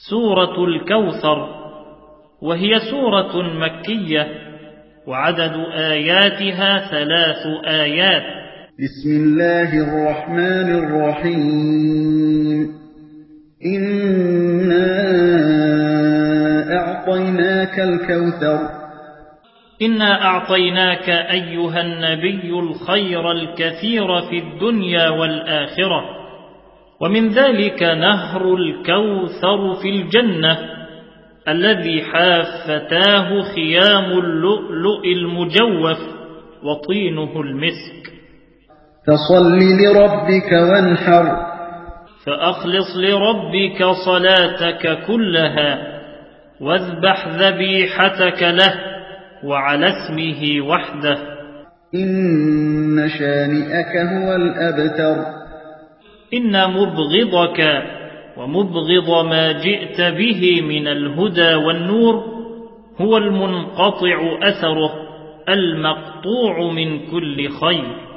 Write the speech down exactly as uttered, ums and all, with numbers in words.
سورة الكوثر، وهي سورة مكية، وعدد آياتها ثلاث آيات. بسم الله الرحمن الرحيم. إنا أعطيناك الكوثر. إنا أعطيناك أيها النبي الخير الكثير في الدنيا والآخرة، ومن ذلك نهر الكوثر في الجنة الذي حافتاه خيام اللؤلؤ المجوف وطينه المسك. فصل لربك وانحر. فأخلص لربك صلاتك كلها، واذبح ذبيحتك له وعلى اسمه وحده. إن شانئك هو الأبتر. إن مبغضك ومبغض ما جئت به من الهدى والنور هو المنقطع أثره، المقطوع من كل خير.